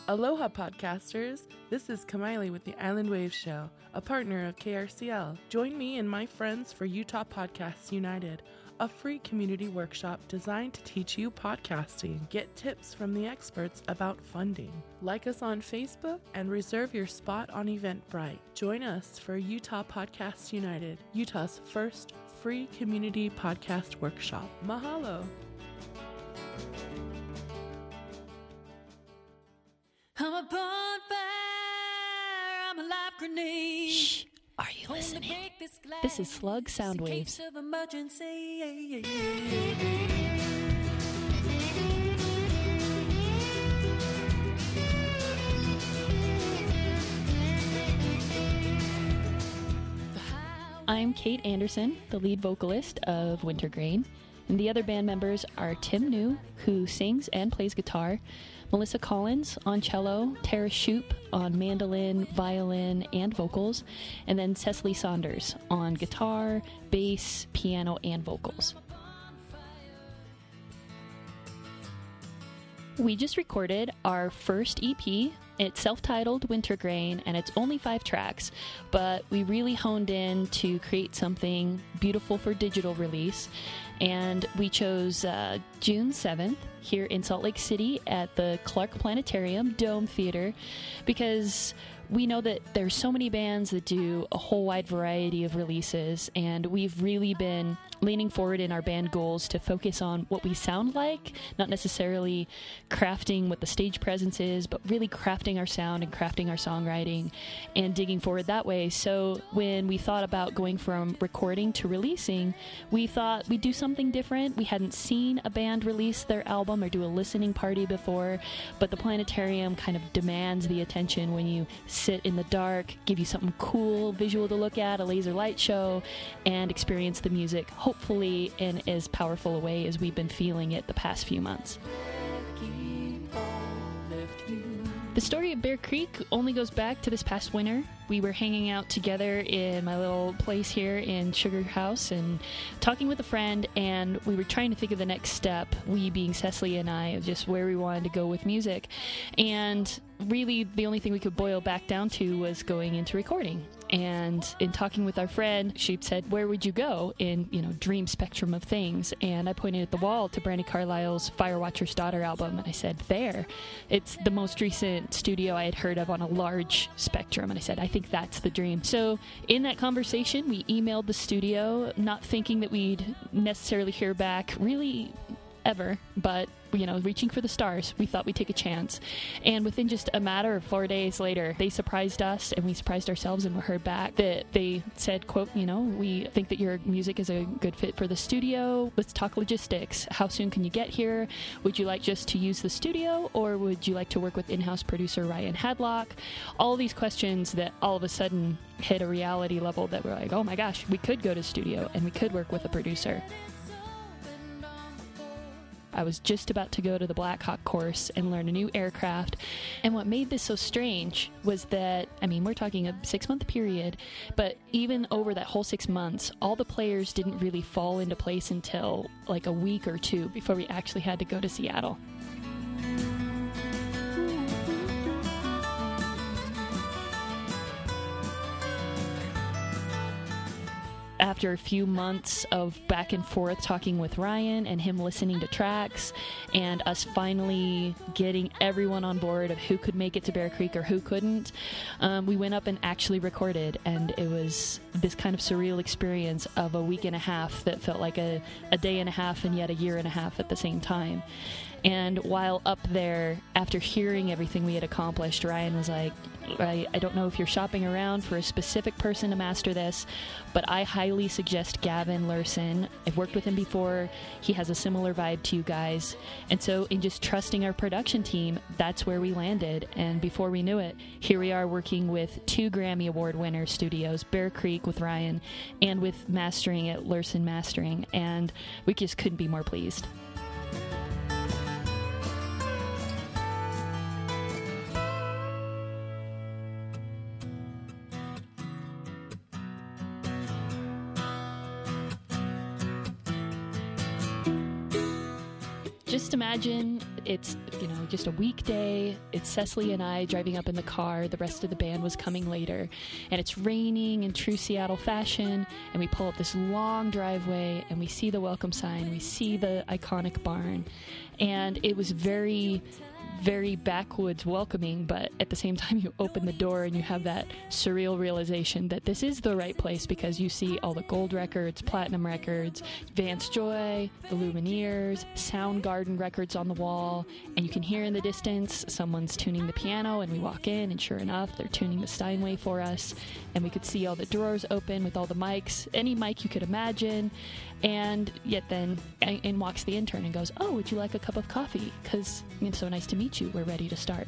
Aloha, podcasters! This is Kamaili with the Island Wave Show, a partner of KRCL. Join me and my friends for Utah Podcasts United, a free community workshop designed to teach you podcasting. Get tips from the experts about funding. Like us on Facebook and reserve your spot on Eventbrite. Join us for Utah Podcasts United, Utah's first free community podcast workshop. Mahalo! I'm a bonfire, I'm a live grenade. Shh, are you listening? This is Slug Soundwaves. I'm Kate Anderson, the lead vocalist of Wintergreen, and the other band members are Tim New, who sings and plays guitar, Melissa Collins on cello, Tara Shoup on mandolin, violin, and vocals, and then Cecily Saunders on guitar, bass, piano, and vocals. We just recorded our first EP. It's self-titled Wintergrain, and it's only 5 tracks, but we really honed in to create something beautiful for digital release, and we chose June 7th here in Salt Lake City at the Clark Planetarium Dome Theater, because we know that there's so many bands that do a whole wide variety of releases, and we've really been leaning forward in our band goals to focus on what we sound like, not necessarily crafting what the stage presence is, but really crafting our sound and crafting our songwriting and digging forward that way. So when we thought about going from recording to releasing, we thought we'd do something different. We hadn't seen a band release their album or do a listening party before, but the Planetarium kind of demands the attention when you sit in the dark, give you something cool, visual to look at, a laser light show, and experience the music, hopefully in as powerful a way as we've been feeling it the past few months. The story of Bear Creek only goes back to this past winter. We were hanging out together in my little place here in Sugar House and talking with a friend, and we were trying to think of the next step, we being Cecily and I, of just where we wanted to go with music. And really the only thing we could boil back down to was going into recording. And in talking with our friend, she said, where would you go in, dream spectrum of things? And I pointed at the wall to Brandi Carlile's Firewatcher's Daughter album, and I said, there. It's the most recent studio I had heard of on a large spectrum, and I said, I think that's the dream. So in that conversation, we emailed the studio, not thinking that we'd necessarily hear back really ever, but reaching for the stars, we thought we'd take a chance. And within just a matter of 4 days later, they surprised us and we surprised ourselves, and we heard back that they said, quote, we think that your music is a good fit for the studio. Let's talk logistics. How soon can you get here? Would you like just to use the studio, or would you like to work with in-house producer Ryan Hadlock? All these questions that all of a sudden hit a reality level that we're like, oh my gosh, we could go to studio and we could work with a producer. I was just about to go to the Black Hawk course and learn a new aircraft. And what made this so strange was that, we're talking a 6-month period, but even over that whole 6 months, all the players didn't really fall into place until like a week or two before we actually had to go to Seattle. After a few months of back and forth talking with Ryan and him listening to tracks and us finally getting everyone on board of who could make it to Bear Creek or who couldn't, we went up and actually recorded, and it was this kind of surreal experience of a week and a half that felt like a day and a half and yet a year and a half at the same time. And while up there, after hearing everything we had accomplished, Ryan was like, I don't know if you're shopping around for a specific person to master this, but I highly suggest Gavin Larson. I've worked with him before. He has a similar vibe to you guys. And so in just trusting our production team, that's where we landed. And before we knew it, here we are working with 2 Grammy Award winner studios, Bear Creek with Ryan, and with mastering at Larson Mastering. And we just couldn't be more pleased. Just imagine it's, just a weekday. It's Cecily and I driving up in the car. The rest of the band was coming later. And it's raining in true Seattle fashion. And we pull up this long driveway and we see the welcome sign. We see the iconic barn. And it was very, very backwoods welcoming, but at the same time you open the door and you have that surreal realization that this is the right place, because you see all the gold records, platinum records, Vance Joy, the Lumineers, Soundgarden records on the wall, and you can hear in the distance someone's tuning the piano, and we walk in and sure enough they're tuning the Steinway for us, and we could see all the drawers open with all the mics, any mic you could imagine. And yet then in walks the intern and goes, "Oh, would you like a cup of coffee? Because it's so nice to meet you. We're ready to start."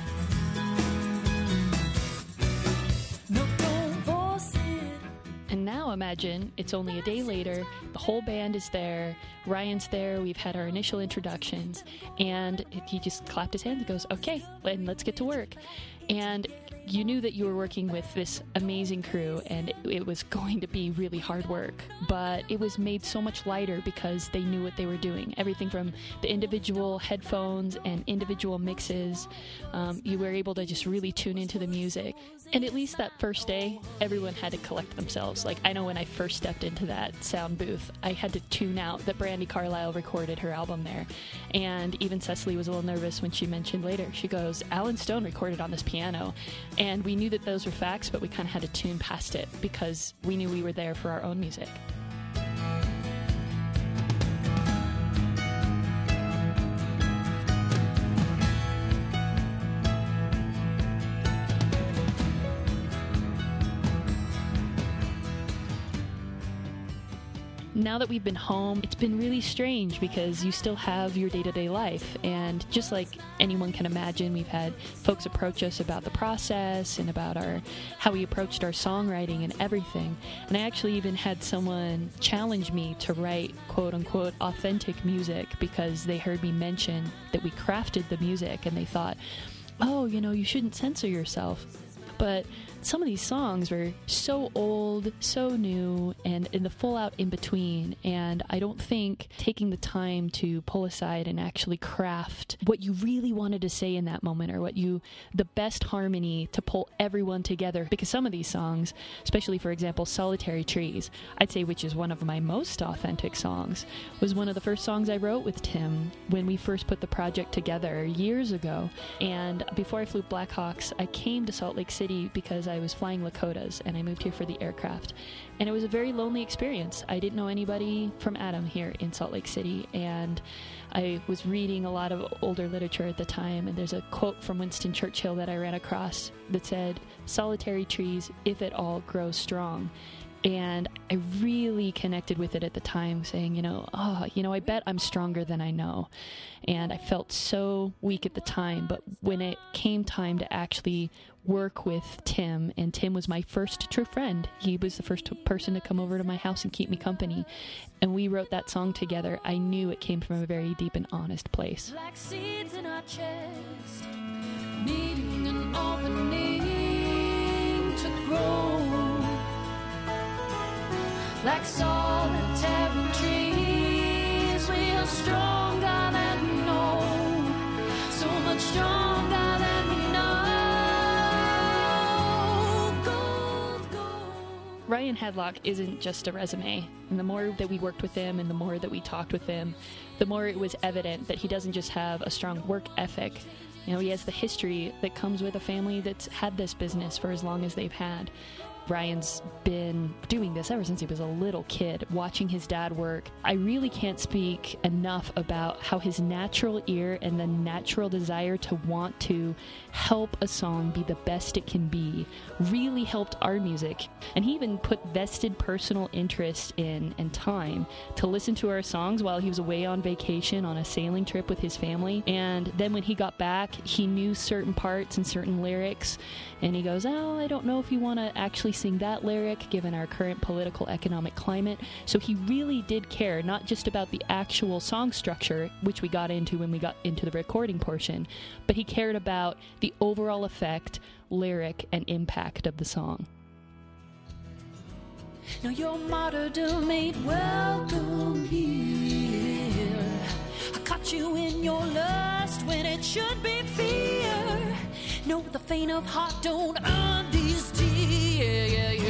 And now imagine it's only a day later, the whole band is there, Ryan's there, we've had our initial introductions, and he just clapped his hands and goes, "Okay, and let's get to work." And you knew that you were working with this amazing crew, and it was going to be really hard work, but it was made so much lighter because they knew what they were doing. Everything from the individual headphones and individual mixes, you were able to just really tune into the music. And at least that first day, everyone had to collect themselves. Like, I know when I first stepped into that sound booth, I had to tune out that Brandi Carlile recorded her album there. And even Cecily was a little nervous when she mentioned later. She goes, "Alan Stone recorded on this piano." And we knew that those were facts, but we kind of had to tune past it because we knew we were there for our own music. Now that we've been home, it's been really strange because you still have your day-to-day life. And just like anyone can imagine, we've had folks approach us about the process and about how we approached our songwriting and everything. And I actually even had someone challenge me to write quote-unquote authentic music because they heard me mention that we crafted the music and they thought, "Oh, you shouldn't censor yourself." But some of these songs were so old, so new, and in the full out in between. And I don't think taking the time to pull aside and actually craft what you really wanted to say in that moment, or the best harmony to pull everyone together. Because some of these songs, especially for example, Solitary Trees, I'd say, which is one of my most authentic songs, was one of the first songs I wrote with Tim when we first put the project together years ago. And before I flew Blackhawks, I came to Salt Lake City because I was flying Lakotas and I moved here for the aircraft. And it was a very lonely experience. I didn't know anybody from Adam here in Salt Lake City, and I was reading a lot of older literature at the time, and there's a quote from Winston Churchill that I ran across that said, "Solitary trees, if at all, grow strong." And I really connected with it at the time, saying, I bet I'm stronger than I know. And I felt so weak at the time, but when it came time to actually work with Tim, and Tim was my first true friend. He was the first person to come over to my house and keep me company. And we wrote that song together. I knew it came from a very deep and honest place. Like seeds in our chest, needing an opening to grow. Like solitary trees, we are stronger than we know. So much stronger than we know. Gold, gold. Ryan Hadlock isn't just a resume. And the more that we worked with him and the more that we talked with him, the more it was evident that he doesn't just have a strong work ethic. He has the history that comes with a family that's had this business for as long as they've had. Ryan's been doing this ever since he was a little kid, watching his dad work. I really can't speak enough about how his natural ear and the natural desire to want to help a song be the best it can be really helped our music. And he even put vested personal interest in and time to listen to our songs while he was away on vacation on a sailing trip with his family. And then when he got back, he knew certain parts and certain lyrics. And he goes, "Oh, I don't know if you want to actually sing that lyric given our current political economic climate." So he really did care, not just about the actual song structure, which we got into when we got into the recording portion, but he cared about the overall effect, lyric, and impact of the song. Now your martyrdom ain't welcome here. I caught virtue in your lust when it should be fear. No, the faint of heart don't earn these tears.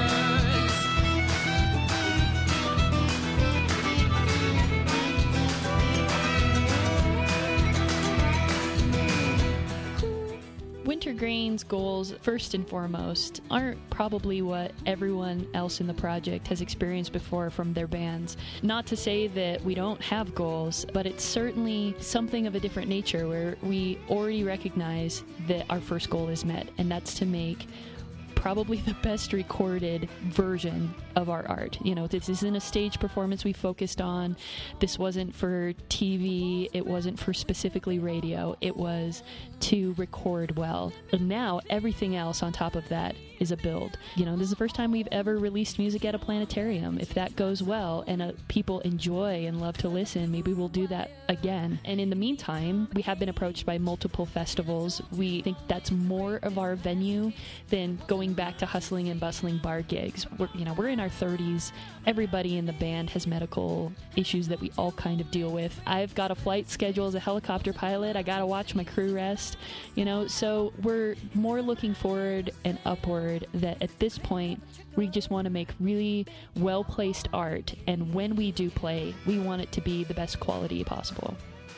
Wintergrain's goals, first and foremost, aren't probably what everyone else in the project has experienced before from their bands. Not to say that we don't have goals, but it's certainly something of a different nature where we already recognize that our first goal is met, and that's to make probably the best recorded version of our art. You know, this isn't a stage performance we focused on. This wasn't for TV. It wasn't for specifically radio. It was to record well. And now everything else on top of that is a build. You know, this is the first time we've ever released music at a planetarium. If that goes well and people enjoy and love to listen, maybe we'll do that again. And in the meantime, we have been approached by multiple festivals. We think that's more of our venue than going back to hustling and bustling bar gigs. We're in our 30s. Everybody in the band has medical issues that we all kind of deal with. I've got a flight schedule as a helicopter pilot. I got to watch my crew rest, so we're more looking forward and upward that at this point, we just want to make really well-placed art. And when we do play, we want it to be the best quality possible.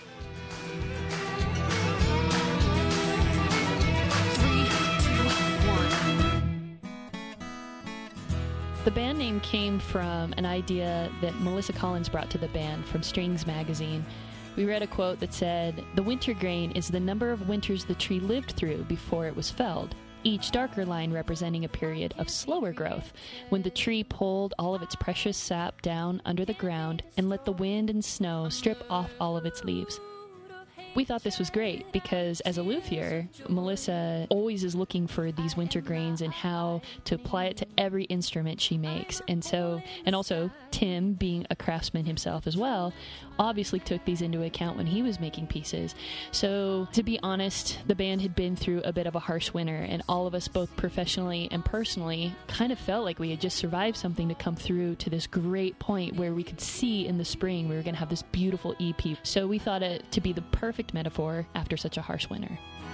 The band name came from an idea that Melissa Collins brought to the band from Strings magazine. We read a quote that said, "The wintergrain is the number of winters the tree lived through before it was felled, each darker line representing a period of slower growth, when the tree pulled all of its precious sap down under the ground and let the wind and snow strip off all of its leaves." We thought this was great because as a luthier, Melissa always is looking for these winter grains and how to apply it to every instrument she makes. And also Tim, being a craftsman himself as well, obviously took these into account when he was making pieces. So to be honest, the band had been through a bit of a harsh winter, and all of us, both professionally and personally, kind of felt like we had just survived something to come through to this great point where we could see in the spring we were going to have this beautiful EP. So we thought it to be the perfect metaphor after such a harsh winter.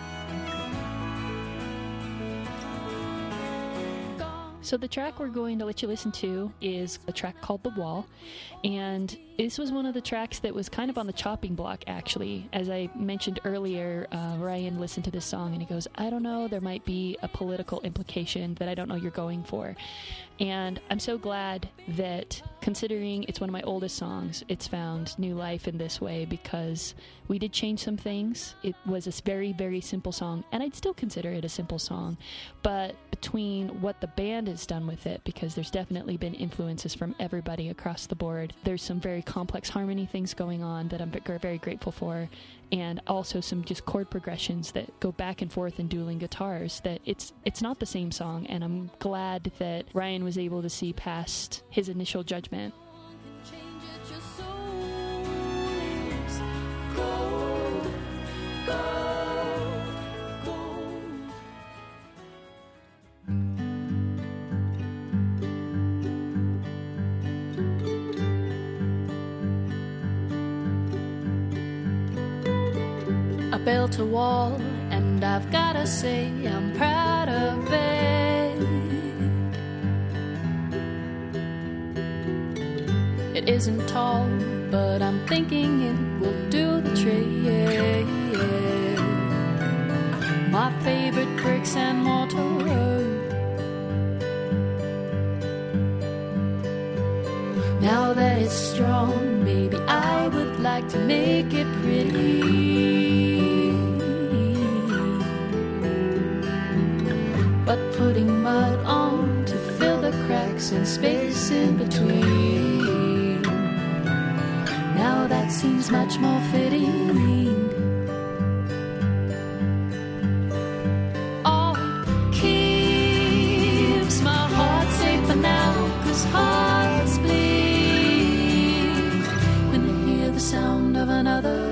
So the track we're going to let you listen to is a track called The Wall, and this was one of the tracks that was kind of on the chopping block, actually. As I mentioned earlier, Ryan listened to this song and he goes, "I don't know, there might be a political implication that I don't know you're going for." And I'm so glad that, considering it's one of my oldest songs, it's found new life in this way, because we did change some things. It was a very, very simple song, and I'd still consider it a simple song. But between what the band has done with it, because there's definitely been influences from everybody across the board, there's some very complex harmony things going on that I'm very grateful for, and also some just chord progressions that go back and forth in dueling guitars, that it's not the same song, and I'm glad that Ryan was able to see past his initial judgment. I built a wall, and I've gotta say I'm proud of it. It isn't tall, but I'm thinking it will do the trick. My favorite bricks and mortar. Now that it's strong, maybe I would like to make it pretty. But putting mud on to fill the cracks and space in between, now that seems much more fitting. Oh, it keeps my heart safe for now, 'cause hearts bleed when they hear the sound of another.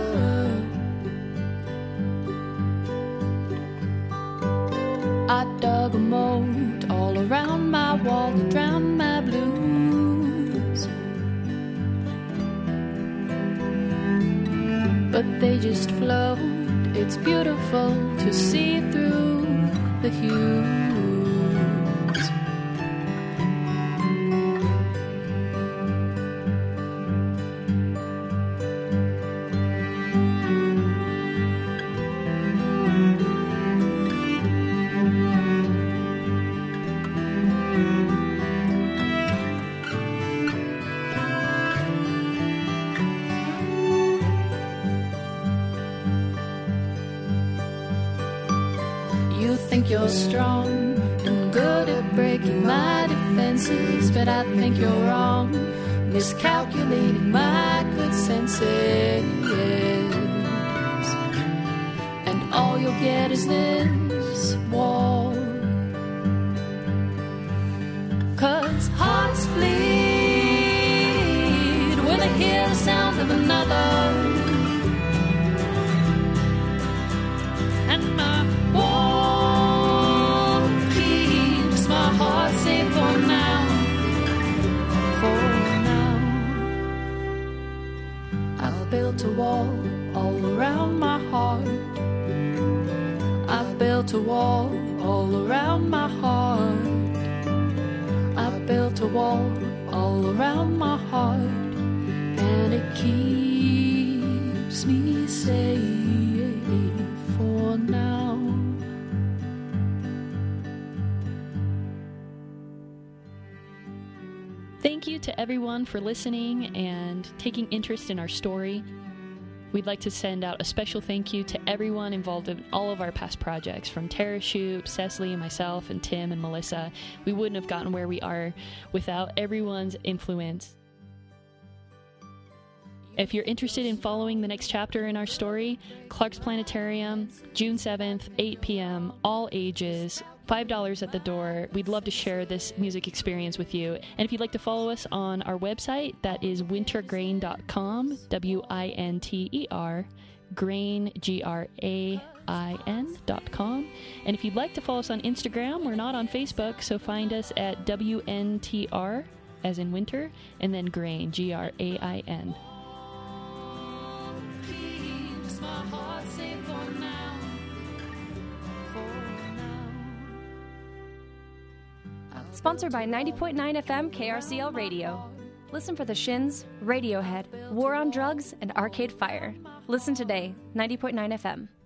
I dug a moat all around my wall to drown my blues. but they just float. It's beautiful to see through the hues. You think you're strong and good at breaking my defenses, but I think you're wrong, miscalculating my good senses. And all you'll get is this wall. 'Cause hearts bleed when they hear the sound of another. And my wall keeps my heart safe for now. For now, I've built a wall all around my heart. I've built a wall all around my heart. I've built a wall all around my heart, and it keeps me safe for now. Thank you to everyone for listening and taking interest in our story. We'd like to send out a special thank you to everyone involved in all of our past projects, from Tara Shoup, Cecily, myself, and Tim and Melissa. We wouldn't have gotten where we are without everyone's influence. If you're interested in following the next chapter in our story, Clark's Planetarium, June 7th, 8 p.m., all ages, $5 at the door. We'd love to share this music experience with you. And if you'd like to follow us on our website, that is wintergrain.com, WINTER, grain, GRAIN.com. And if you'd like to follow us on Instagram, we're not on Facebook, so find us at WNTR, as in winter, and then grain, GRAIN. Keeps my heart safe for now. Sponsored by 90.9 FM KRCL Radio. Listen for The Shins, Radiohead, War on Drugs, and Arcade Fire. Listen today, 90.9 FM.